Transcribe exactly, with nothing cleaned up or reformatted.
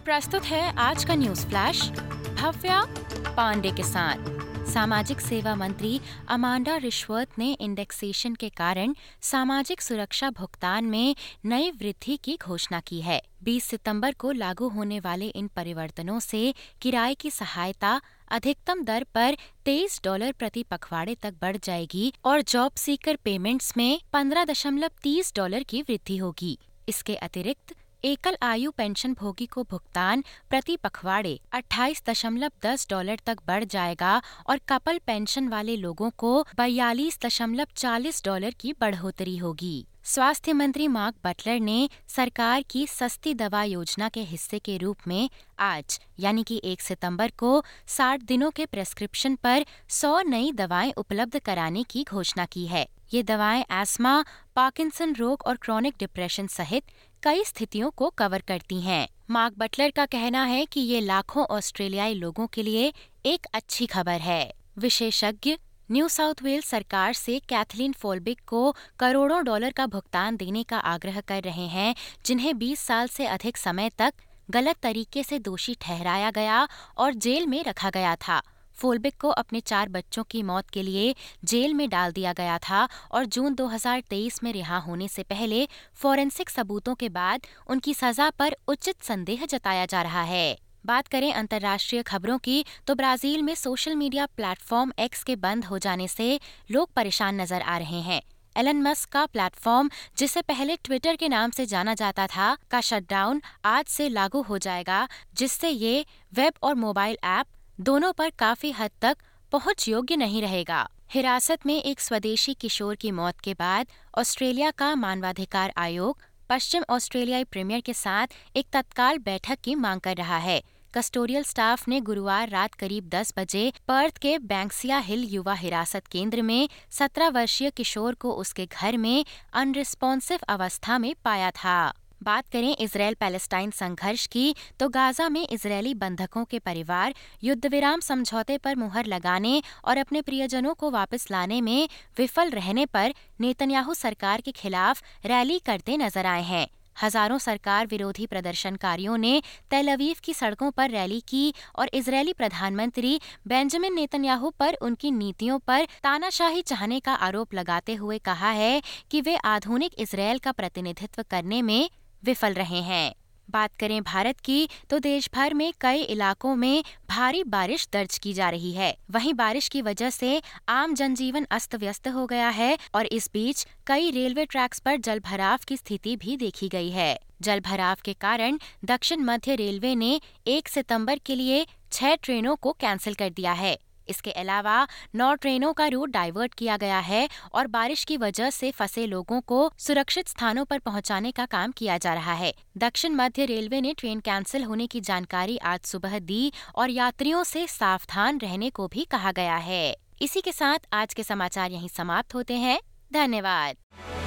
प्रस्तुत है आज का न्यूज फ्लैश भव्या पांडे के साथ। सामाजिक सेवा मंत्री अमांडा रिश्वत ने इंडेक्सेशन के कारण सामाजिक सुरक्षा भुगतान में नई वृद्धि की घोषणा की है। बीस सितंबर को लागू होने वाले इन परिवर्तनों से किराए की सहायता अधिकतम दर पर तेईस डॉलर प्रति पखवाड़े तक बढ़ जाएगी और जॉब सीकर पेमेंट्स में पंद्रह दशमलव तीस डॉलर की वृद्धि होगी। इसके अतिरिक्त एकल आयु पेंशन भोगी को भुगतान प्रति पखवाड़े अट्ठाईस दशमलव दस डॉलर तक बढ़ जाएगा और कपल पेंशन वाले लोगों को बयालीस दशमलव चालीस डॉलर की बढ़ोतरी होगी। स्वास्थ्य मंत्री मार्क बटलर ने सरकार की सस्ती दवा योजना के हिस्से के रूप में आज यानी कि एक सितंबर को साठ दिनों के प्रेस्क्रिप्शन पर सौ नई दवाएं उपलब्ध कराने की घोषणा की है। ये दवाएं एस्मा, पार्किंसन रोग और क्रॉनिक डिप्रेशन सहित कई स्थितियों को कवर करती हैं। मार्क बटलर का कहना है कि ये लाखों ऑस्ट्रेलियाई लोगों के लिए एक अच्छी खबर है। विशेषज्ञ न्यू साउथ वेल्स सरकार से कैथलीन फोल्बिक को करोड़ों डॉलर का भुगतान देने का आग्रह कर रहे हैं, जिन्हें बीस साल से अधिक समय तक गलत तरीके से दोषी ठहराया गया और जेल में रखा गया था। फोल्बिक को अपने चार बच्चों की मौत के लिए जेल में डाल दिया गया था और जून दो हज़ार तेईस में रिहा होने से पहले फोरेंसिक सबूतों के बाद उनकी सजा पर उचित संदेह जताया जा रहा है। बात करें अंतर्राष्ट्रीय खबरों की तो ब्राजील में सोशल मीडिया प्लेटफॉर्म एक्स के बंद हो जाने से लोग परेशान नजर आ रहे हैं। एलन मस्क का प्लेटफॉर्म, जिसे पहले ट्विटर के नाम से जाना जाता था, का शटडाउन आज से लागू हो जाएगा, जिससे ये वेब और मोबाइल ऐप दोनों पर काफी हद तक पहुंच योग्य नहीं रहेगा। हिरासत में एक स्वदेशी किशोर की मौत के बाद ऑस्ट्रेलिया का मानवाधिकार आयोग पश्चिम ऑस्ट्रेलियाई प्रीमियर के साथ एक तत्काल बैठक की मांग कर रहा है। कस्टोडियल स्टाफ ने गुरुवार रात करीब दस बजे पर्थ के बैंक्सिया हिल युवा हिरासत केंद्र में सत्रह वर्षीय किशोर को उसके घर में अनरिस्पॉन्सिव अवस्था में पाया था। बात करें इजराइल पैलेस्टाइन संघर्ष की तो गाजा में इजरायली बंधकों के परिवार युद्धविराम समझौते पर मुहर लगाने और अपने प्रियजनों को वापस लाने में विफल रहने पर नेतन्याहू सरकार के खिलाफ रैली करते नजर आए हैं। हजारों सरकार विरोधी प्रदर्शनकारियों ने तेल अवीव की सड़कों पर रैली की और इजरायली प्रधानमंत्री बेंजामिन नेतन्याहू पर उनकी नीतियों पर तानाशाही चाहने का आरोप लगाते हुए कहा है कि वे आधुनिक इजरायल का प्रतिनिधित्व करने में विफल रहे हैं। बात करें भारत की तो देश भर में कई इलाकों में भारी बारिश दर्ज की जा रही है। वहीं बारिश की वजह से आम जनजीवन अस्त व्यस्त हो गया है और इस बीच कई रेलवे ट्रैक्स पर जलभराव की स्थिति भी देखी गई है। जलभराव के कारण दक्षिण मध्य रेलवे ने एक सितंबर के लिए छह ट्रेनों को कैंसिल कर दिया है। इसके अलावा नौ ट्रेनों का रूट डाइवर्ट किया गया है और बारिश की वजह से फंसे लोगों को सुरक्षित स्थानों पर पहुंचाने का काम किया जा रहा है। दक्षिण मध्य रेलवे ने ट्रेन कैंसिल होने की जानकारी आज सुबह दी और यात्रियों से सावधान रहने को भी कहा गया है। इसी के साथ आज के समाचार यहीं समाप्त होते हैं। धन्यवाद।